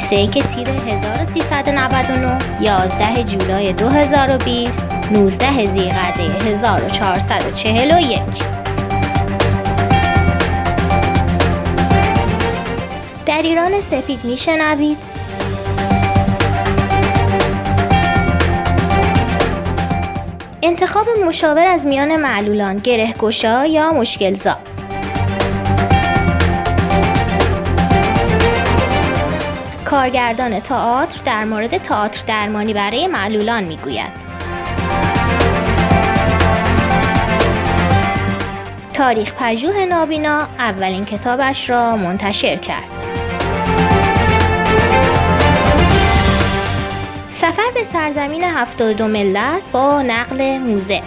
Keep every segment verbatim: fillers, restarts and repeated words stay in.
بیست و یک تیر هزار و سیصد و نود و نه، یازده جولای دو هزار و بیست، نوزده ذیقعده هزار و چهارصد و چهل و یک. در ایران سپید میشنوید انتخاب مشاور از میان معلولان، گره‌گشا یا مشکل‌زا. کارگردان تئاتر در مورد تئاتر درمانی برای معلولان میگوید. تاریخ پژوه نابینا اولین کتابش را منتشر کرد. سفر به سرزمین هفتاد و دو ملت با نقل موزه.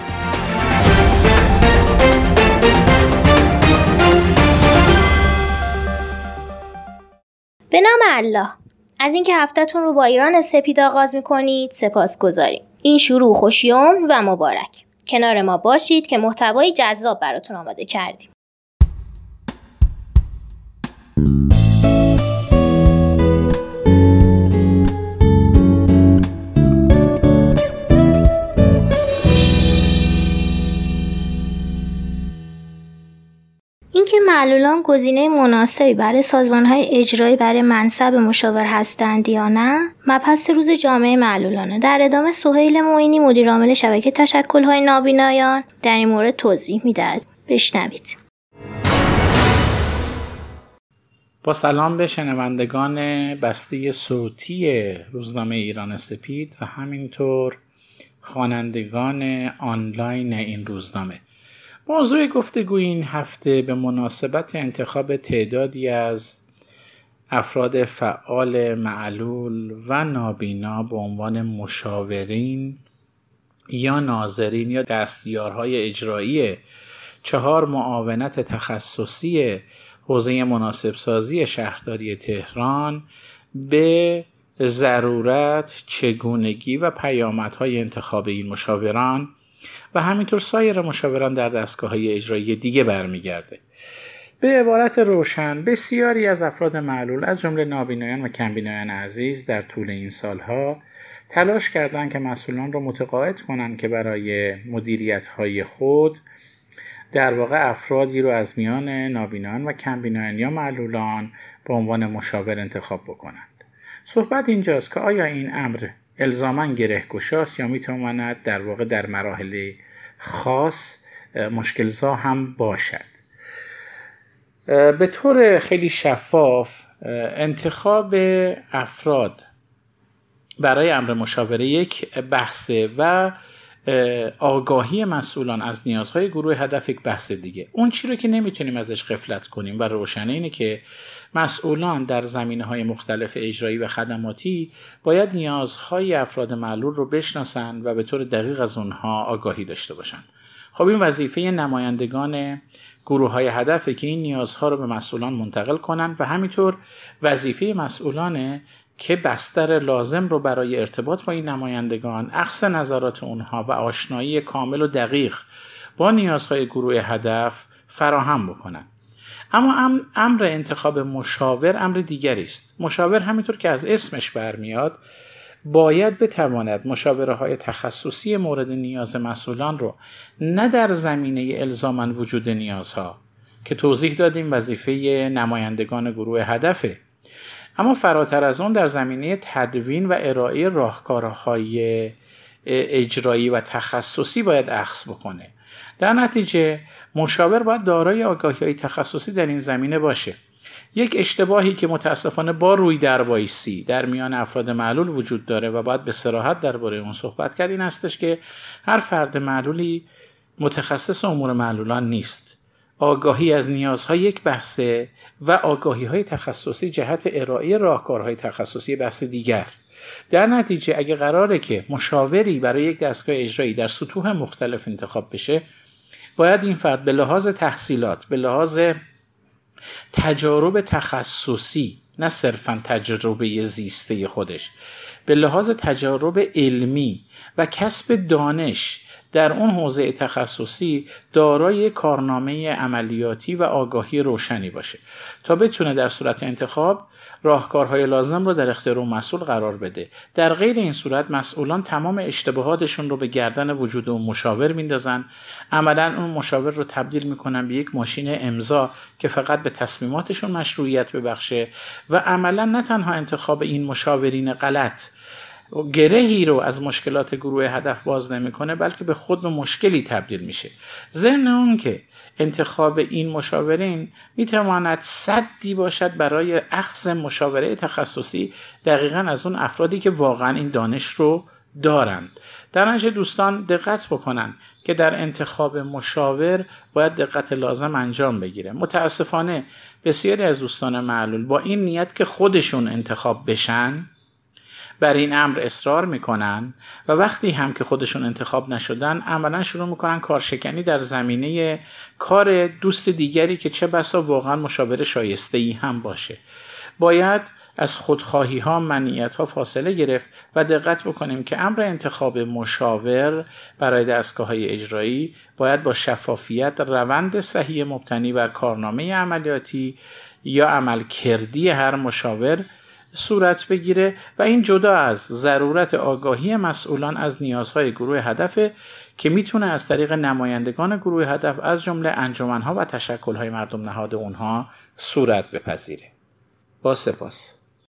به نام الله. از اینکه هفته‌تون رو با ایران سپید آغاز می‌کنید سپاسگزاریم. این شروع خوشیوم و مبارک. کنار ما باشید که محتوای جذاب براتون آماده کردیم. اینکه معلولان گزینه مناسبی برای سازمان‌های اجرایی برای منصب مشاور هستند یا نه، مبحث روز جامعه معلولانه. در ادامه سهیل معینی مدیر عامل شبکه تشکل‌های نابینایان در این مورد توضیح می‌دهد. بشنوید. با سلام به شنوندگان بسته صوتی روزنامه ایران سپید و همینطور خوانندگان آنلاین این روزنامه. موضوع گفتگوی این هفته به مناسبت انتخاب تعدادی از افراد فعال معلول و نابینا به عنوان مشاورین یا ناظرین یا دستیارهای اجرایی چهار معاونت تخصصی حوزه مناسب سازی شهرداری تهران به ضرورت، چگونگی و پیامدهای انتخاب این مشاوران و همینطور سایر مشاوران در دستگاه‌های اجرایی دیگه برمیگرده. به عبارت روشن بسیاری از افراد معلول از جمله نابینایان و کمبینایان عزیز در طول این سالها تلاش کردند که مسئولان رو متقاعد کنند که برای مدیریت‌های خود در واقع افرادی رو از میان نابینایان و کمبینایان یا معلولان به عنوان مشاور انتخاب بکنند. صحبت اینجاست که آیا این امر الزاماً گره‌گشاست یا میتواند در واقع در مراحل خاص مشکل‌زا هم باشد. به طور خیلی شفاف انتخاب افراد برای امر مشاوره یک بحثه و آگاهی مسئولان از نیازهای گروه هدف یک بحث دیگه. اون چی رو که نمیتونیم ازش غفلت کنیم و روشنه اینه که مسئولان در زمینه‌های مختلف اجرایی و خدماتی باید نیازهای افراد معلول رو بشناسن و به طور دقیق از اونها آگاهی داشته باشن. خب این وظیفه نمایندگان گروه‌های هدفه که این نیازها رو به مسئولان منتقل کنن و همینطور وظیفه مسئولانه که بستر لازم رو برای ارتباط با این نمایندگان، اخذ نظرات اونها و آشنایی کامل و دقیق با نیازهای گروه هدف فراهم بکنن. اما امر انتخاب مشاور امر دیگری است. مشاور همینطور که از اسمش برمیاد باید بتواند مشاوره‌های تخصصی مورد نیاز مسئولان رو نه در زمینه الزاماً وجود نیازها که توضیح دادیم وظیفه نمایندگان گروه هدفه، اما فراتر از اون در زمینه تدوین و ارائه راهکارهای اجرایی و تخصصی باید اخذ بکنه. در نتیجه مشاور باید دارای آگاهی‌های تخصصی در این زمینه باشه. یک اشتباهی که متاسفانه با روی دربایسی در میان افراد معلول وجود داره و باید به صراحت درباره اون صحبت کرد این هستش که هر فرد معلولی متخصص امور معلولان نیست. آگاهی از نیازهای یک بحثه و آگاهی‌های تخصصی جهت ارائه راهکارهای تخصصی بحث دیگر. در نتیجه اگه قراره که مشاوری برای یک دستگاه اجرایی در سطوح مختلف انتخاب بشه، باید این فرد به لحاظ تحصیلات، به لحاظ تجارب تخصصی، نه صرفاً تجربه زیسته خودش، به لحاظ تجارب علمی و کسب دانش در اون حوزه تخصصی دارای کارنامه عملیاتی و آگاهی روشنی باشه تا بتونه در صورت انتخاب راهکارهای لازم رو در اختیار اون مسئول قرار بده. در غیر این صورت مسئولان تمام اشتباهاتشون رو به گردن وجود اون مشاور میندازن، عملاً اون مشاور رو تبدیل میکنن به یک ماشین امضا که فقط به تصمیماتشون مشروعیت ببخشه و عملاً نه تنها انتخاب این مشاورین غلط گرهی رو از مشکلات گروه هدف باز نمیکنه، بلکه به خود به مشکلی تبدیل میشه. ضمن اون که انتخاب این مشاورین میتواند سدی باشد برای اخذ مشاوره تخصصی دقیقاً از اون افرادی که واقعاً این دانش رو دارند. در نتیجه دوستان دقت بکنن که در انتخاب مشاور باید دقت لازم انجام بگیره. متاسفانه بسیاری از دوستان معلول با این نیت که خودشون انتخاب بشن بر این امر اصرار میکنن و وقتی هم که خودشون انتخاب نشدن عملا شروع میکنن کارشکنی در زمینه کار دوست دیگری که چه بسا واقعا مشاور شایسته‌ای هم باشه. باید از خودخواهی ها، منیت ها فاصله گرفت و دقت بکنیم که امر انتخاب مشاور برای دستگاه های اجرایی باید با شفافیت، روند صحیح مبتنی بر کارنامه عملیاتی یا عملکردی هر مشاور صورت بگیره و این جدا از ضرورت آگاهی مسئولان از نیازهای گروه هدف که میتونه از طریق نمایندگان گروه هدف از جمله انجمنها و تشکل‌های مردم نهاد اونها صورت بپذیره. با سپاس.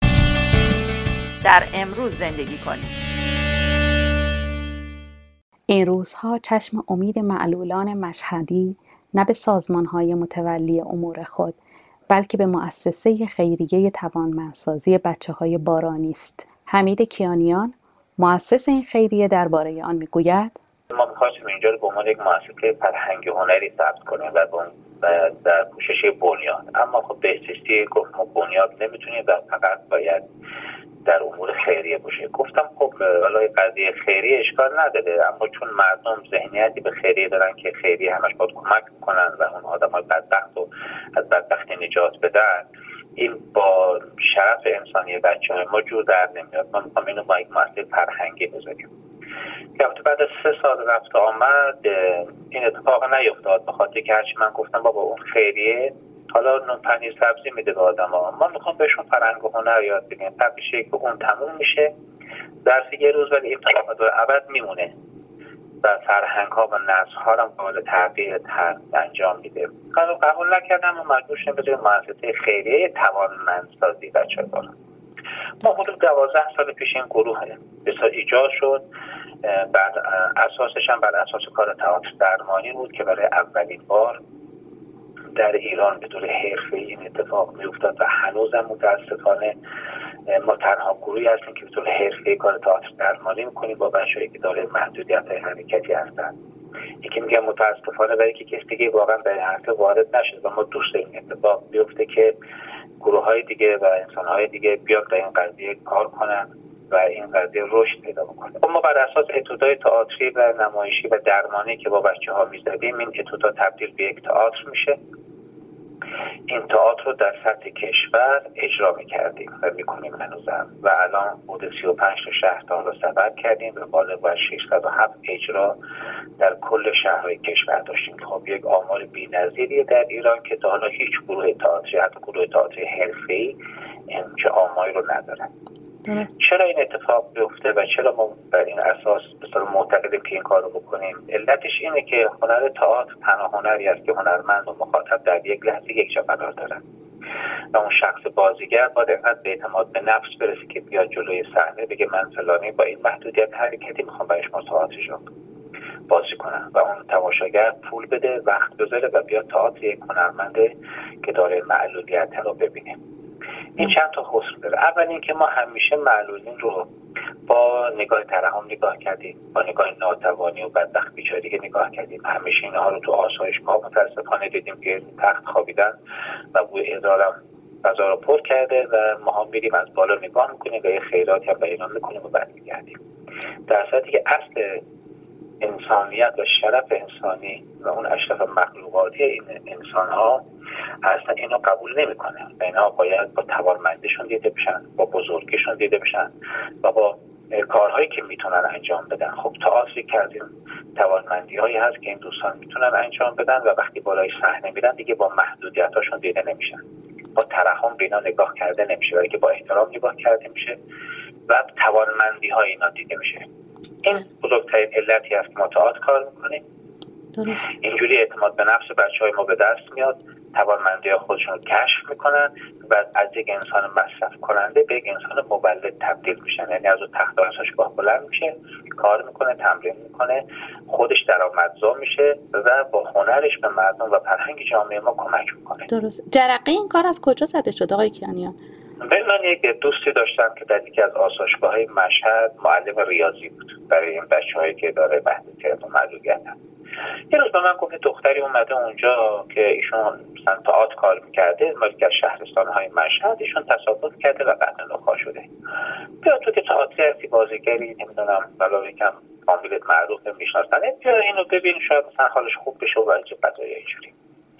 در امروز زندگی کنیم. این روزها چشم امید معلولان مشهدی نه به سازمان‌های متولی امور خود بلکه به مؤسسه خیریه توانمندسازی بچه‌های بارانی است. حمید کیانیان مؤسس این خیریه درباره آن میگوید: ما می‌خواستیم اینجا رو به عنوان یک مؤسسه فرهنگی هنری ثبت کنیم و در پوشش بنیاد، اما خب بهزیستی گفت ما بنیاد نمیتونیم و فقط باید در امور خیریه باشه. گفتم خب حالا قضیه خیریه اشکال نداره، اما چون مردم ذهنیتی به خیریه دارن که خیریه همش باید کمک کنن و اون آدمای بدبخت رو از بدبختی نجات بدن، این با شرف انسانی بچه‌های ما جور در نمیاد. ما می‌خوایم اینو با یک مؤسسه فرهنگی بذاریم. که بعد از سه سال رفت آمد این اتفاق نیفتاد، به خاطر که هرچی من گفتم بابا اون خیریه حالا نون پنیر سبزی میده به آدم‌ها، ما میخوام بهشون فرهنگ و هنر یاد بدیم. تبلیغ که اون تموم میشه درس یه روز، ولی این تا دور ابد میمونه و فرهنگ ها و نسل ها هم قابل تغییر انجام میده. قبول قبول نکردم و مجبور شدیم بذاریم مؤسسه خیریه توانمندسازی بچه‌ها. ما حدود دوازده سال پیش این گروه بسیار ایجاد شد. بعد اساسش هم بر اساس کار تئاتر درمانی بود که برای اولین بار در ایران به طور حرفه‌ای این اتفاق میافتاد و هنوزم متاسفانه ما تنها گروهی هستیم که به طور حرفه‌ای کار تئاتر درمانی می‌کنیم با بچه‌ای که دارای محدودیت‌های حرکتی هستن. یکی میگم متاسفانه برای که کسی دیگه واقعا به این حرفه وارد نشه و ما دوست داریم اتفاق بیفته که گروه‌های دیگه و انسان‌های دیگه بیاد در این قضیه کار کنن و این قضیه رشد پیدا بکنه. ما بر اساس اتودهای تئاتری و نمایشی و درمانی که با بچه‌ها می‌زدیم، این اتودا تبدیل به یک تئاتر میشه. این تئاتر رو در سطح کشور اجرا می‌کردیم و می‌کنیم هنوزم و الان حدود سی و پنج تا شهر تا رو سفر کردیم و بالغ بر ششصد و هفت اجرا در کل شهرهای کشور داشتیم. خب یک آمار بی‌نظیریه در ایران که تا حالا هیچ گروه تئاتری، حتی گروه تئاتری حرفه‌ای چه آماری رو نداره. چرا این اتفاق بیفته و چرا ما بر این اساس به طور معتقدیم که این کار رو بکنیم؟ علتش اینه که هنر تئاتر تنها هنری است که هنرمند و مخاطب در یک لحظه یک جا قرار دارن و اون شخص بازیگر باید اینقدر به اعتماد به نفس برسه که بیاد جلوی صحنه بگه من فلانی با این محدودیت حرکتی میخوام برای شما تئاترشو بازی کنم و اون تماشاگر پول بده، وقت بذاره و بیاد تئاتر یک هنرمند که داره معلولیت رو ببینه. این چند تا خصوص داره. اول این که ما همیشه معلولین رو با نگاه ترحم نگاه کردیم، با نگاه ناتوانی و بدبخت بیچارگی نگاه کردیم. همیشه اینها رو تو آسایشگاه متاسفانه دیدیم که تخت خوابیدن و بوی ادرارم فضا رو پر کرده و ما هم میریم از بالا نگاه میکنیم و یه خیراتی هم به اینا میکنیم و بعد میگردیم، در صورتی که اصل انسانیت و شرف انسانی و اون اشرف مخلوقاتی این انسان ها اصلا اینو قبول نمیکنه و اینا باید با توانمندیشون دیده بشن، با بزرگیشون دیده بشن و با کارهایی که میتونن انجام بدن. خب تئاتر کردیم توانمندی هایی هست که این دوستان میتونن انجام بدن و وقتی بالای صحنه میرن دیگه با محدودیتاشون دیده نمیشن، با ترحم به اینا نگاه کرده نمیشه، بلکه با احترام نگاه کرده میشه و توانمندی های اینا دیده میشه. این بزرگترین علتی است که ما تئاتر کار میکنیم. درست. اینجوری اعتماد به نفس بچهای ما به دست میاد، توانمندی ها خودشون رو کشف میکنن و از یک انسان مصرف کننده به یک انسان مولد تبدیل میشن. یعنی از اون تخت آسایشگاه بلند میشه، کار میکنه، تمرین میکنه، خودش درآمدزا میشه و با هنرش به مردم و فرهنگ جامعه ما کمک میکنه. درست. جرقه این کار از کجا زده شد آقای کیانیان؟ من یک دوستی داشتم که در یکی از آسایشگاه‌های مشهد معلم ریاضی بود برای این بچه‌هایی که داره محدودیت و معلولیت هست. یه روز به من گفت دختری اومده اونجا که ایشون مثلا تئاتر کار می‌کرده، مالک از شهرستان‌های مشهد، ایشون تصادف کرده و قطع نخاع شده. بیا تو که تئاتر هستی، بازیگری، نمیدونم بالا یکم فامیلت معروفه میشناسنت، بیا اینو ببین شاید مثلا حالش خوب بشه و اینجا قضایی اینجوری.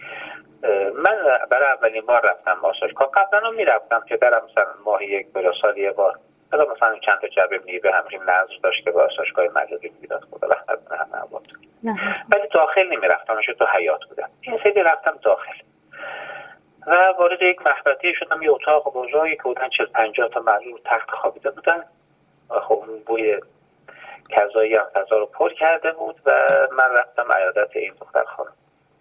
من برای اولین بار رفتم آسایشگاه. قبلا هم میرفتم که برم مثلا ماهی یک بار سال یک بار، حالا مثلا چند تا جعبه میوه همین نظر داشت که به آسایشگاه معلولی میداد خدا وقت نه نبود. ولی داخل نمیرفتم، میشه تو حیاط بودم. این سری رفتم داخل و وارد یک مخبطی شدم، یه اتاق بزرگی که بودن چهل پنجاه تا معلول تخت خوابیده بودن. خب بوی کذایی هم فضا رو پر کرده بود و من رفتم عیادت این دختر خانم.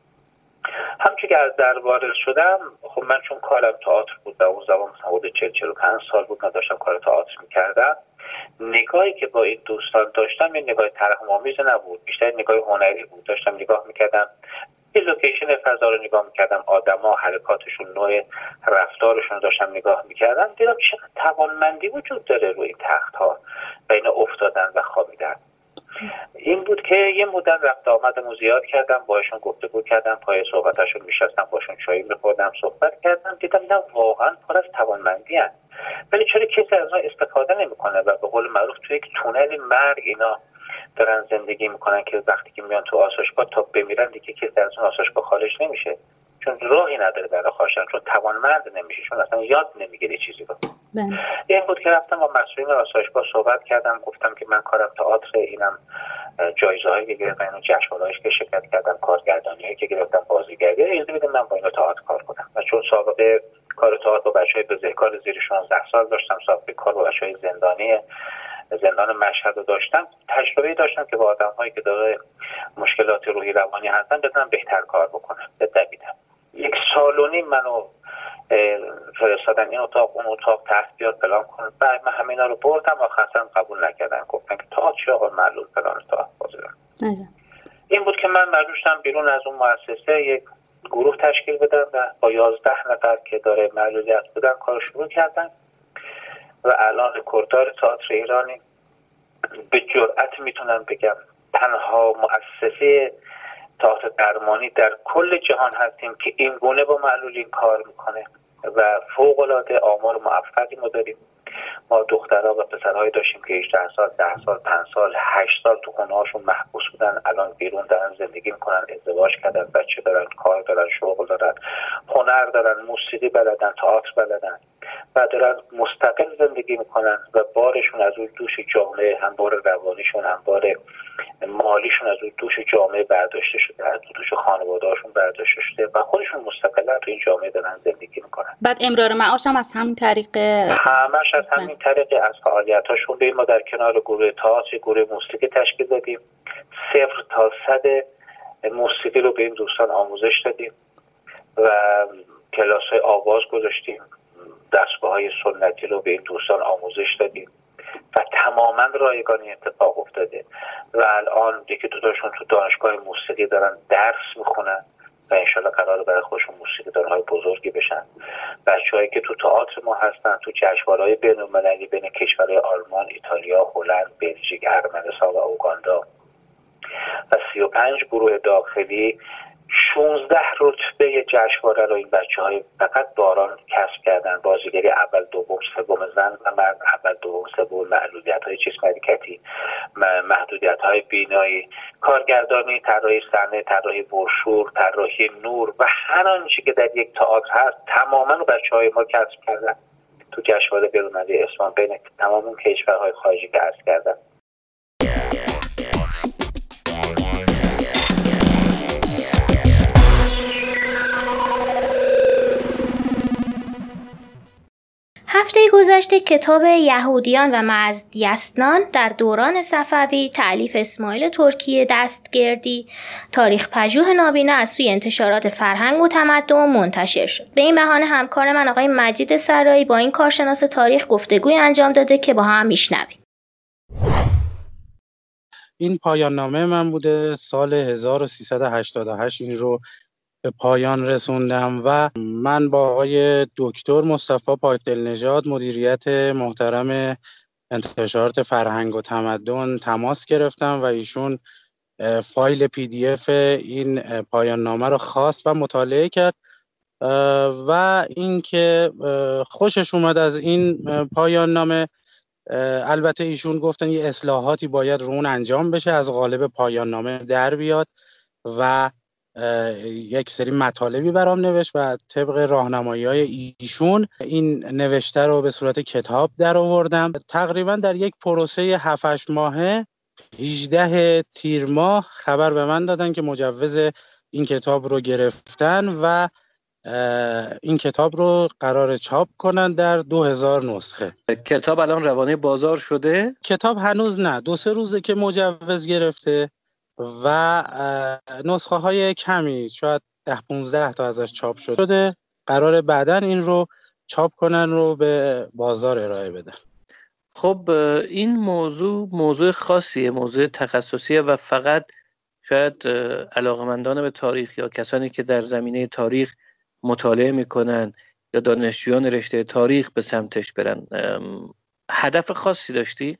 همچون که از در وارد شدم، خب من چون کارم تئاتر بود و اون زمان مثلا حدود چهل چهل و پنج سال بود من داشتم کار تئاتر میکردم، نگاهی که با این دوستان داشتم این نگاه ترحم آمیز نبود، بیشتر نگاه هنری بود. داشتم نگاه میکردم، این لوکیشن فضا رو نگاه میکردم، آدما، حرکاتشون، نوع رفتارشون رو داشتم نگاه میکردم، دیدم چقدر توانمندی وجود داره روی تخت ها و اینا افتادن و خوابیدن. این بود که یه مدت رفت آمدم زیاد کردم، باهاشون گفتگو کردم، پای صحبتاشون میشستم، باشون چایی میخوردم، صحبت کردم، دیدم اینا واقعا پر از توانمندی هستن، ولی چرا کسی از اونها استفاده نمیکنه و به قول معروف توی یک تونل مرگ اینا دارن زندگی میکنن که وقتی که میان تو آسایشگاه تا بمیرن دیگه کسی از اون آسایشگاه خارج نمیشه، چون راهی نداره برای خارجن، چون توانمند نمیشه، چون اصلا یاد نمیگیره چیزی رو. این بود که رفتم با مسئولین آسایشگاه صحبت کردم، گفتم که من کارم تئاتر، اینم جایزه‌هایی که گرفتم، اینو جشنواره‌هایی که شرکت کردم، کارگردانیایی که گرفتم، بازیگری، اجازه بدید من با اینا تئاتر کار کنم. و چون سابقه کار تئاتر با بچه‌های بزهکار زیر شانزده سال داشتم، سابقه کار با بچه‌های زندانی زندان مشهد رو داشتم، تجربه داشتم که با آدم‌هایی که داره مشکلات روحی روانی هستن بتونم بهتر کار بکنم. دویدم یک سال و نیم منو فرستادن این اتاق اون اتاق، تحت بیاد پلان کن. بعد من همینا رو بردم و خاصم قبول نکردن، گفتن که تئاتر چه آقا معلول پلان تئاتر بازیرم. این بود که من مجبور شدم بیرون از اون مؤسسه یک گروه تشکیل بدم و با یازده نفر که داره معلولیت بودن کار شروع کردن و الان رکورددار تئاتر ایرانی. به جرئت میتونم بگم تنها مؤسسه تئاتر درمانی در کل جهان هستیم که این گونه با معلولین کار میکنه و فوق‌العاده آمار موفقی ما داریم. ما دخترها و پسرهایی داشتیم که هجده سال، ده سال، پنج سال، هشت سال تو خونه‌هاشون محبوس بودن، الان بیرون دارن زندگی میکنن، ازدواج کردن، بچه دارن، کار دارن، شغل دارن، هنر دارن، موسیقی بلدن، تئاتر بلدن و دارن مستقل زندگی میکنن و بارشون از اون دوش جامعه، هم بار روانیشون هم بار مالیشون از اون دوش جامعه برداشته شده، از دوش خانواده‌هاشون برداشته شده و خودشون مستقلا تو این جامعه دارن زندگی میکنن. بعد امرار معاش هم از همین طریق، همش از همین طریق از فعالیتاشون. به ما در کنار گروه تئاتر گروه موسیقی تشکیل دادیم، صفر تا صد موسیقی رو به این دوستان آموزش دادیم و کلاس‌های آواز گذاشتیم، دستگاه‌های سنتی رو به این دوستان آموزش دادیم و تماما رایگانی اتفاق افتاده و الان یکی دو تاشون تو دانشگاه موسیقی دارن درس میخونن و انشالله قراره برای خودشون موسیقی دانهای بزرگی بشن. بچه‌هایی که تو تئاتر ما هستن تو جشنواره‌های بین‌المللی بین کشورهای آلمان، ایتالیا، هلند، بلژیک، ارمنستان و اوگاندا و سی و پنج گروه داخلی، شانزده رتبه جشنواره رو این بچه‌های فقط باران کسب کردن. بازیگری اول، دوم، سوم زن و مرد، اول، دوم، سوم، معلولیت‌های جسم حرکتی، محدودیت‌های بینایی، کارگردانی، طراحی صحنه، طراحی برشور، طراحی نور و هر آنچه که در یک تئاتر هست تماماً بچه‌های ما کسب کردن تو جشنواره برونده اصفهان بین تمام اون کشورهای خارجی که عرض کردم. هفته گذشته کتاب یهودیان و مزدیستان در دوران صفوی تألیف اسماعیل ترکی دستگردی تاریخ پژوه نابینا از سوی انتشارات فرهنگ و تمدن منتشر شد. به این بهانه همکار من آقای مجید سرایی با این کارشناس تاریخ گفتگوی انجام داده که با هم میشنویم. این پایان نامه من بوده، سال هزار و سیصد و هشتاد و هشت این رو به پایان رسوندم و من با آقای دکتر مصطفی پاکدل نژاد مدیریت محترم انتشارات فرهنگ و تمدن تماس گرفتم و ایشون فایل پی دی اف این پایان نامه رو خواست و مطالعه کرد و اینکه خوشش اومد از این پایان نامه. البته ایشون گفتن یه اصلاحاتی باید رو اون انجام بشه، از قالب پایان نامه در بیاد و یک سری مطالبی برام نوشت و طبق راهنمایی‌های ایشون این نوشته رو به صورت کتاب در آوردم. تقریبا در یک پروسه هفت هشت ماهه هجده تیر ماه خبر به من دادن که مجوز این کتاب رو گرفتن و این کتاب رو قرار چاپ کنن در دو هزار نسخه. کتاب الان روانه بازار شده؟ کتاب هنوز نه، دو سه روزه که مجوز گرفته و نسخه های کمی شاید ده پونزده تا ازش چاپ شده. قرار بعداً این رو چاپ کنن رو به بازار ارائه بدن. خب این موضوع موضوع خاصیه، موضوع تخصصیه و فقط شاید علاقمندان به تاریخ یا کسانی که در زمینه تاریخ مطالعه میکنن یا دانشجویان رشته تاریخ به سمتش برن. هدف خاصی داشتی؟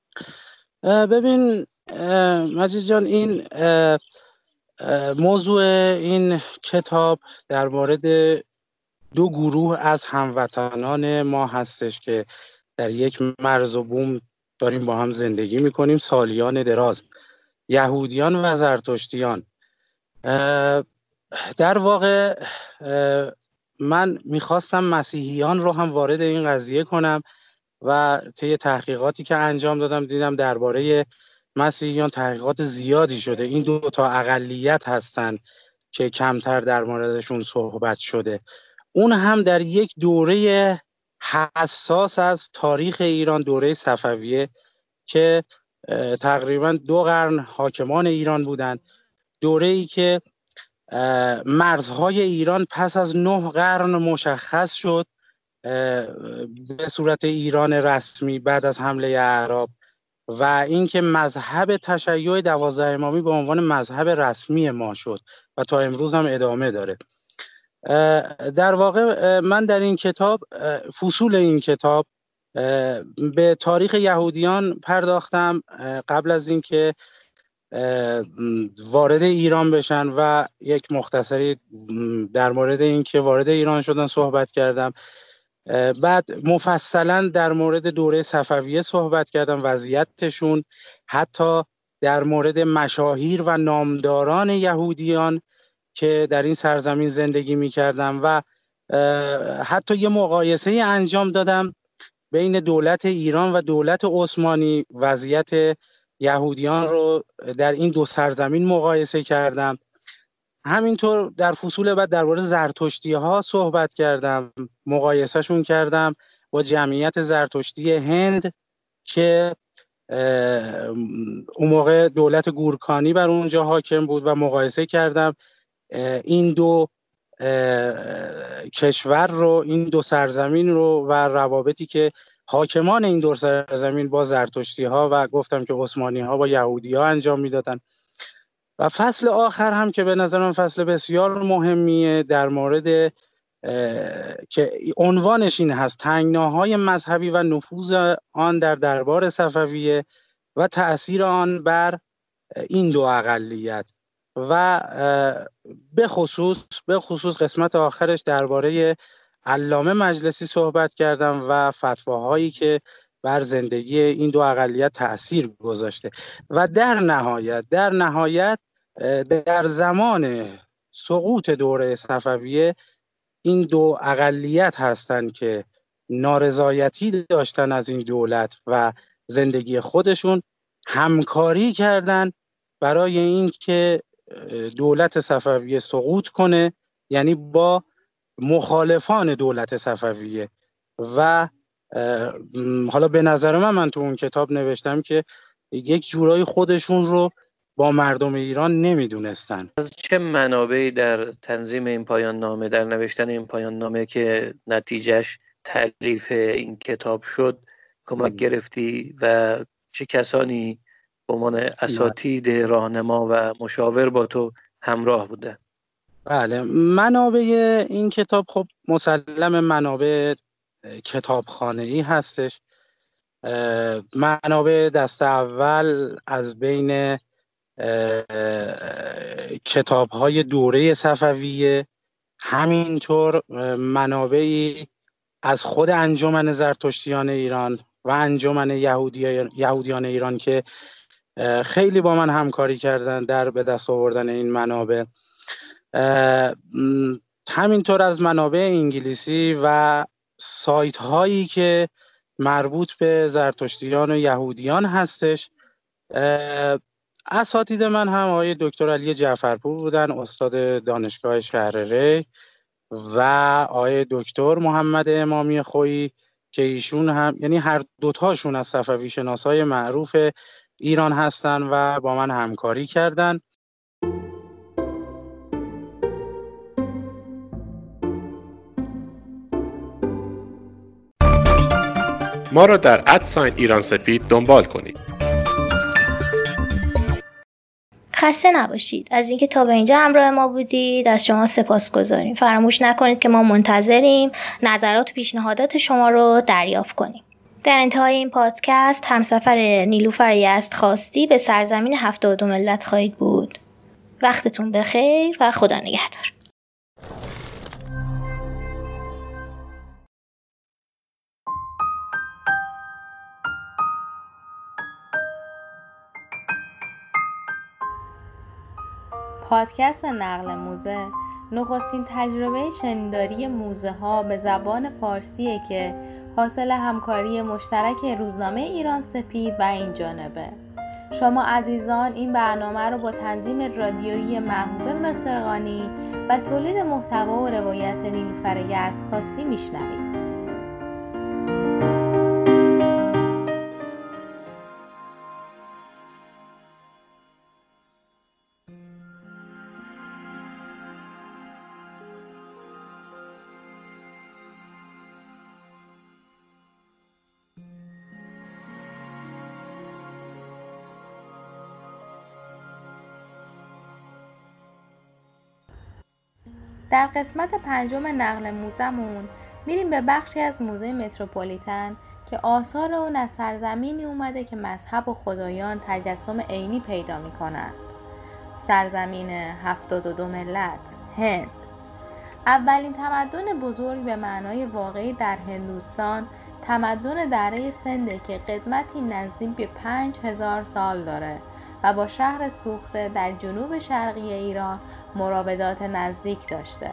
ببین مجید جان، این موضوع این کتاب در مورد دو گروه از هموطنان ما هستش که در یک مرز و بوم داریم با هم زندگی میکنیم سالیان دراز، یهودیان و زرتشتیان. در واقع من میخواستم مسیحیان رو هم وارد این قضیه کنم و طی تحقیقاتی که انجام دادم دیدم درباره مسیحیان تحقیقات زیادی شده. این دو تا اقلیت هستن که کمتر در موردشون صحبت شده. اون هم در یک دوره حساس از تاریخ ایران، دوره صفویه که تقریبا دو قرن حاکمان ایران بودند. دوره‌ای که مرزهای ایران پس از نه قرن مشخص شد به صورت ایران رسمی بعد از حمله اعراب و اینکه مذهب تشیع دوازده امامی به عنوان مذهب رسمی ما شد و تا امروز هم ادامه داره. در واقع من در این کتاب، فصول این کتاب، به تاریخ یهودیان پرداختم قبل از اینکه وارد ایران بشن و یک مختصری در مورد اینکه وارد ایران شدن صحبت کردم. بعد مفصلا در مورد دوره صفویه صحبت کردم، وضعیتشون، حتی در مورد مشاهیر و نامداران یهودیان که در این سرزمین زندگی می‌کردن و حتی یه مقایسه انجام دادم بین دولت ایران و دولت عثمانی. وضعیت یهودیان رو در این دو سرزمین مقایسه کردم. همینطور در فصول بعد درباره زرتشتی‌ها صحبت کردم، مقایسهشون کردم با جمعیت زرتشتی هند که اون موقع دولت گورکانی بر اونجا حاکم بود و مقایسه کردم این دو کشور رو، این دو سرزمین رو و روابطی که حاکمان این دو سرزمین با زرتشتی‌ها و گفتم که عثمانی‌ها با یهودی‌ها انجام می‌دادن. و فصل آخر هم که به نظر من فصل بسیار مهمیه در مورد که عنوانش این هست: تنگناهای مذهبی و نفوذ آن در دربار صفویه و تأثیر آن بر این دو اقلیت و به خصوص به خصوص قسمت آخرش درباره علامه مجلسی صحبت کردم و فتواهایی که بر زندگی این دو اقلیت تأثیر گذاشته. و در نهایت در نهایت در زمان سقوط دوره صفویه این دو اقلیت هستند که نارضایتی داشتن از این دولت و زندگی خودشون، همکاری کردن برای این که دولت صفویه سقوط کنه، یعنی با مخالفان دولت صفویه. و حالا به نظر من من تو اون کتاب نوشتم که یک جورایی خودشون رو با مردم ایران نمیدونستن. از چه منابعی در تنظیم این پایان نامه، در نوشتن این پایان نامه که نتیجهش تألیف این کتاب شد کمک گرفتی و چه کسانی به عنوان اساتید راهنما و مشاور با تو همراه بوده؟ بله، منابع این کتاب خب مسلم منابع کتابخانه‌ای هستش. منابع دست اول از بین کتاب‌های دوره صفویه، همینطور منابعی از خود انجمن زرتشتیان ایران و انجمن یهودیان ایران که خیلی با من همکاری کردن در به دست آوردن این منابع، همینطور از منابع انگلیسی و سایت هایی که مربوط به زرتشتیان و یهودیان هستش. اساتید من هم آقای دکتر علی جعفرپور بودن، استاد دانشگاه شهر ری، و آقای دکتر محمد امامی خویی که ایشون هم یعنی هر دوتاشون از صفوی شناسای معروف ایران هستن و با من همکاری کردن. ما را در ادساین ایران سپید دنبال کنید. خسته نباشید از اینکه تا به اینجا همراه ما بودید. از شما سپاسگزاریم. فراموش نکنید که ما منتظریم نظرات و پیشنهادات شما رو دریافت کنیم. در انتهای این پادکست همسفر نیلوفر یزدخواستی به سرزمین هفتاد و دو ملت خواهید بود. وقتتون بخیر و خدا نگهدار. پادکست نقل موزه نخستین تجربه شنیداری موزه ها به زبان فارسیه که حاصل همکاری مشترک روزنامه ایران سپید و این جانبه. شما عزیزان این برنامه رو با تنظیم رادیویی محبوب مصرغانی و تولید محتوا و روایت نیلوفر یزدخواستی میشنوید. در قسمت پنجم نقل موزمون میریم به بخشی از موزه متروپولیتن که آثار اون از سرزمینی اومده که مذهب و خدایان تجسم عینی پیدا میکنند. سرزمین هفتاد و دو ملت، هند. اولین تمدن بزرگ به معنای واقعی در هندوستان تمدن دره سنده که قدمتی نزدیک به پنج هزار سال داره و با شهر سوخته در جنوب شرقی ایران مراودات نزدیک داشته.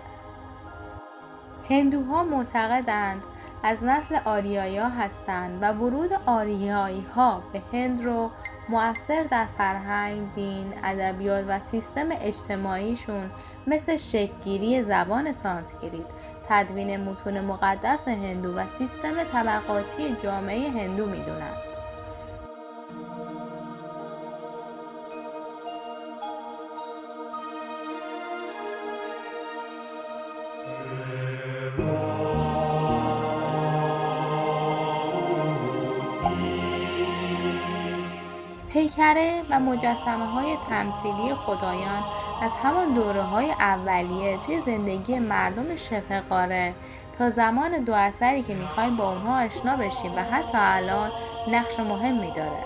هندوها معتقدند از نسل آریایا هستند و ورود آریایی ها به هند رو مؤثر در فرهنگ، دین، ادبیات و سیستم اجتماعیشون مثل شکل‌گیری زبان سانسکریت، تدوین متون مقدس هندو و سیستم طبقاتی جامعه هندو میدونند. پیکره و مجسمه های تمثیلی خدایان از همان دوره های اولیه توی زندگی مردم شبه قاره تا زمان دو اثری که میخوایم با اونها آشنا بشیم و حتی الان نقش مهمی داره.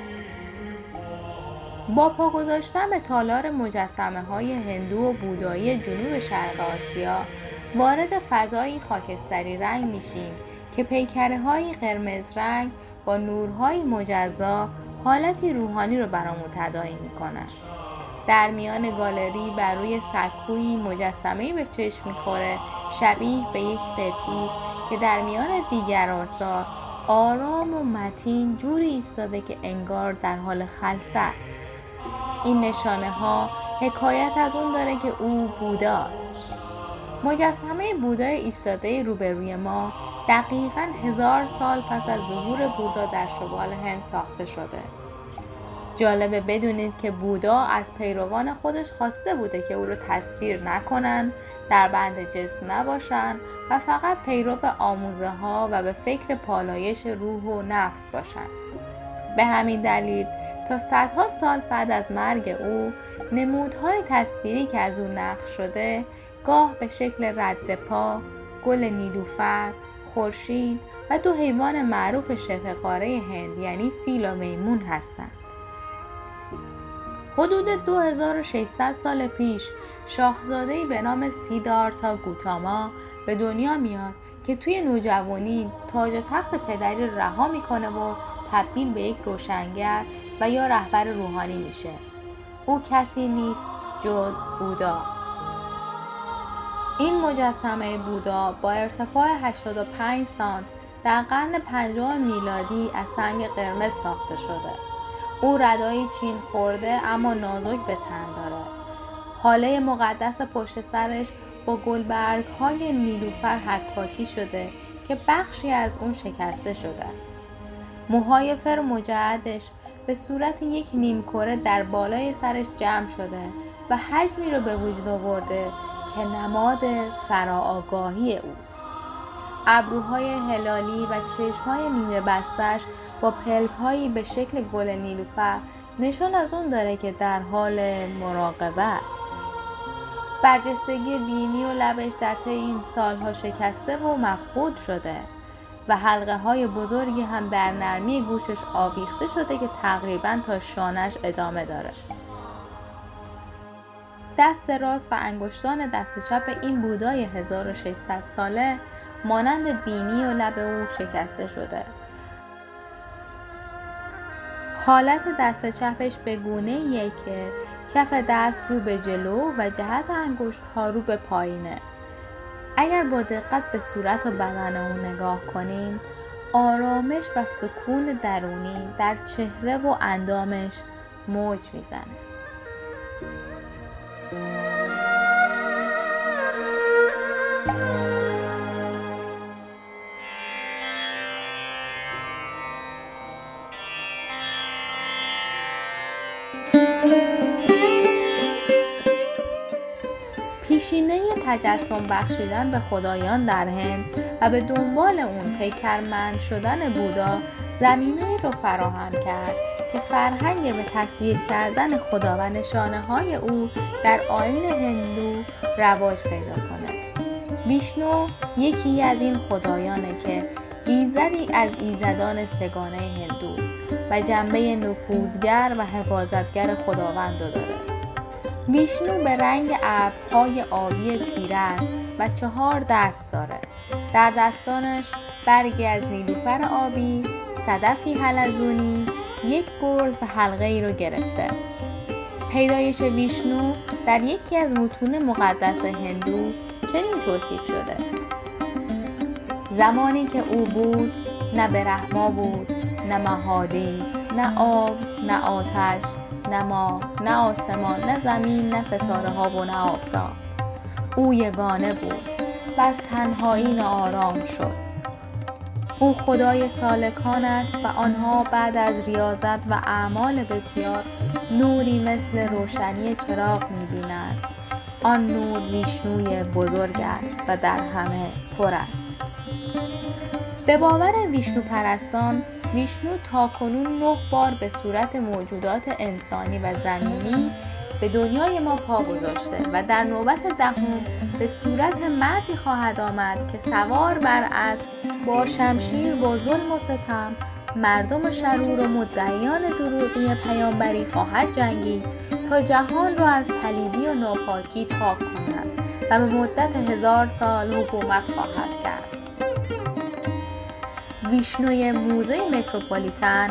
با پا گذاشتن به تالار مجسمه های هندو و بودایی جنوب شرق آسیا وارد فضایی خاکستری رنگ میشیم که پیکره های قرمز رنگ با نورهای مجزا حالتی روحانی رو برامون تداعی میکنن. در میان گالری بر روی سکویی مجسمه‌ای به چشم می‌خوره شبیه به یک قدیس که در میان دیگر آثار آرام و متین جوری ایستاده که انگار در حال خلسه است. این نشانه ها حکایت از اون داره که او بوداست. مجسمه بودای ایستاده روبروی ما دقیقاً هزار سال پس از ظهور بودا در شمال هند ساخته شده. جالبه بدونید که بودا از پیروان خودش خواسته بوده که او رو تصویر نکنن، در بند جسم نباشن و فقط پیرو آموزه ها و به فکر پالایش روح و نفس باشن. به همین دلیل تا صدها سال بعد از مرگ او نمودهای تصویری که از او نقش شده گاه به شکل رد پا، گل نیلوفر، خورشید و دو حیوان معروف شبه قاره هند یعنی فیل و میمون هستند. حدود دو هزار و ششصد سال پیش شاهزاده‌ای به نام سیدارتا گوتاما به دنیا میاد که توی نوجوانی تاج و تخت پدری رها میکنه و تبدیل به یک روشنگر و یا رهبر روحانی میشه. او کسی نیست جز بودا. این مجسمه بودا با ارتفاع هشتاد و پنج سانت در قرن پنجم میلادی از سنگ قرمز ساخته شده. او ردای چین خورده اما نازک به تن داره. هاله مقدس پشت سرش با گلبرگ های نیلوفر حکاکی شده که بخشی از اون شکسته شده است. موهای فر مجعدش به صورت یک نیمکره در بالای سرش جمع شده و حجمی رو به وجود آورده که نماد فراآگاهی اوست. ابروهای هلالی و چشمهای نیمه بستش با پلک‌هایی به شکل گل نیلوفر نشان از اون داره که در حال مراقبه است. برجستگی بینی و لبش در طی این سالها شکسته و مفقود شده و حلقه های بزرگی هم در نرمی گوشش آویخته شده که تقریباً تا شانش ادامه داره. دست راست و انگشتان دست چپ این بودای هزار و ششصد ساله مانند بینی و لب او شکسته شده. حالت دست چپش به گونه‌ایه که کف دست رو به جلو و جهت انگشت‌ها رو به پایینه. اگر با دقت به صورت و بدن او نگاه کنیم، آرامش و سکون درونی در چهره و اندامش موج میزنه. پیشینه تجسم بخشیدن به خدایان در هند و به دنبال اون پیکرمند شدن بودا زمینه‌ای رو فراهم کرد که فرهنگ به تصویر کردن خدا و نشانه های او در آیین هندو رواج پیدا کنه. ویشنو یکی از این خدایانه که ایزدی از ایزدان سگانه هندوست و جنبه نفوذگر و حفاظتگر خداوند داره. ویشنو به رنگ ابرهای آبی تیره است و چهار دست داره. در دستانش برگی از نیلوفر آبی، صدفی حلزونی، یک گرز و حلقه ای رو گرفته. پیدایش ویشنو در یکی از متون مقدس هندو چنین توصیف شده: زمانی که او بود نه برهما بود، نه مهادی، نه آب، نه آتش، نه ماه، نه آسمان، نه زمین، نه ستاره ها و نه آفتاب. او یگانه بود و از تنهایی ناآرام شد. او خدای سالکان است و آنها بعد از ریاضت و اعمال بسیار نوری مثل روشنی چراغ می‌بینند. آن نور ویشنوی بزرگ است و در همه پر است. به باور ویشنو پرستان، ویشنو تاکنون نه بار به صورت موجودات انسانی و زمینی به دنیای ما پا گذاشته و در نوبت دهم به صورت مردی خواهد آمد که سوار بر اسب با شمشیر با ظلم و ستم مردم شرور و مدعیان دروغی پیامبری خواهد جنگید تا جهان را از پلیدی و ناپاکی پاک کند و به مدت هزار سال حکومت خواهد کرد. ویشنوی موزه متروپولیتن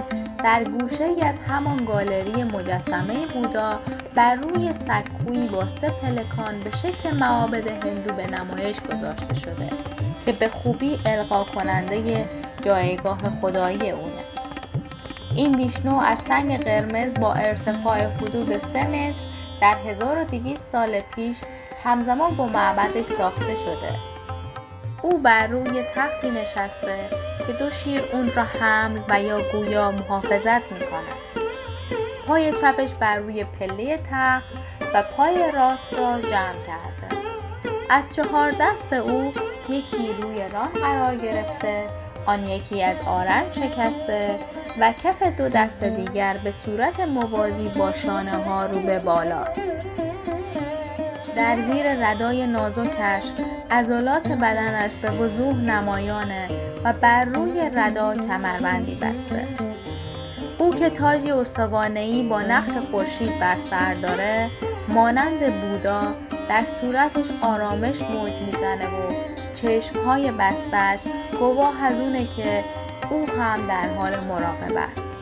در گوشه‌ای از همان گالری مجسمه بودا بر روی سکویی با سه پلکان به شکل معابد هندو به نمایش گذاشته شده که به خوبی القا کننده جایگاه خدایی اونه. این ویشنو از سنگ قرمز با ارتفاع حدود سه متر در هزار و دویست سال پیش همزمان با معبدش ساخته شده. او بر روی تختی نشسته که دو شیر اون را حمل و یا گویا محافظت میکنه. پای چپش بر روی پله تخت و پای راست را جمع کرده. از چهار دست او یکی روی ران قرار گرفته، آن یکی از آرنج شکسته و کف دو دست دیگر به صورت موازی با شانه ها رو به بالاست. در زیر ردای نازکش عضلات بدنش به وضوح نمایانه و بر روی ردا کمربندی بسته. او که تاجی استوانه‌ای با نقش خورشید بر سر داره، مانند بودا در صورتش آرامش موج میزنه و چشمهای بستش گواه از اونه که او هم در حال مراقبه است.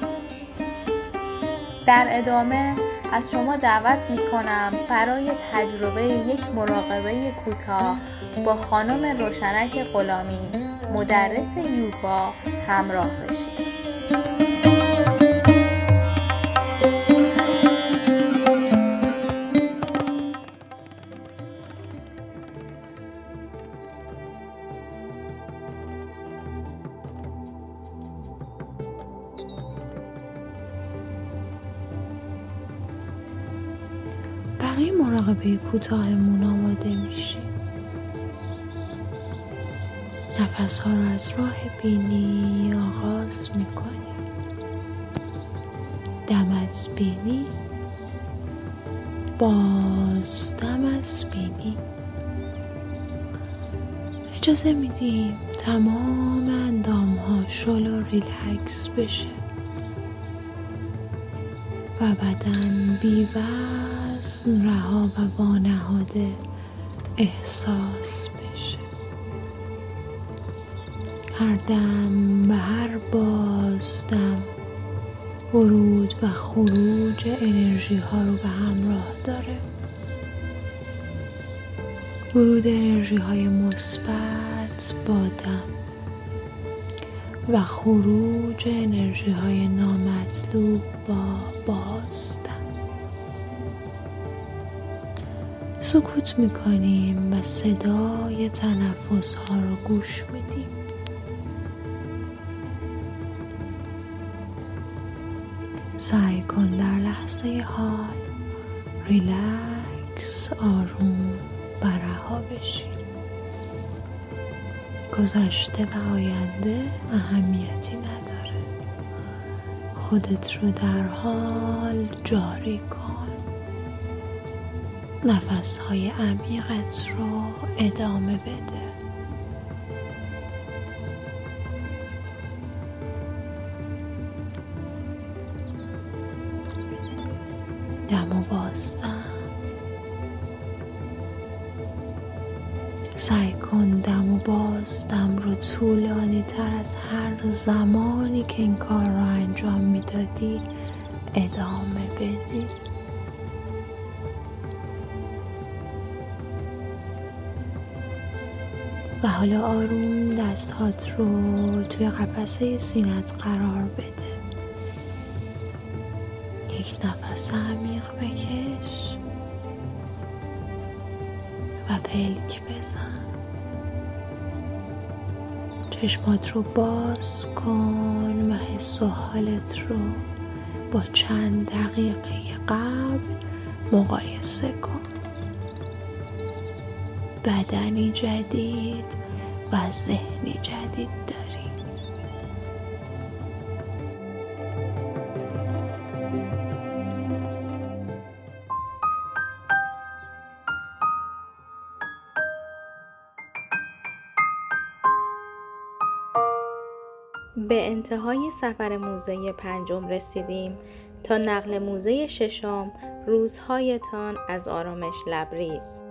در ادامه از شما دعوت میکنم برای تجربه یک مراقبه کوتاه با خانم روشنک غلامی، مدرس یوگا همراه بشید. برای مراقبه کوتاهمون آماده میشیم. نفس ها رو از راه بینی آغاز میکنیم. دم از بینی، باز دم از بینی. اجازه میدیم تمام اندام ها شل و ریلکس بشه و بدن بی وزن رها و وانهاده احساس بشه. هر دم و هر بازدم ورود و خروج انرژی ها رو به همراه داره. ورود انرژی های مثبت با دم و خروج انرژی های نامطلوب با بازدم. سکوت میکنیم و صدای تنفس ها رو گوش میدیم. سعی کن در لحظه حال ریلکس، آروم و رها بشی. گذشته و آینده اهمیتی نداره. خودت رو در حال جاری کن. نفس‌های عمیقت رو ادامه بده. دم و بازدم. سعی کن دم و بازدم رو طولانی تر از هر زمانی که این کار رو انجام میدادی ادامه بدی. و حالا آروم دستهات رو توی قفسه سینت قرار بده. یک نفس عمیق بکش و پلک بزن. چشمات رو باز کن و حس و حالت رو با چند دقیقه قبل مقایسه کن. بدنی جدید و ذهنی جدید داری. به انتهای سفر موزه پنجم رسیدیم. تا نقل موزه ششم، روزهایتان از آرامش لبریز.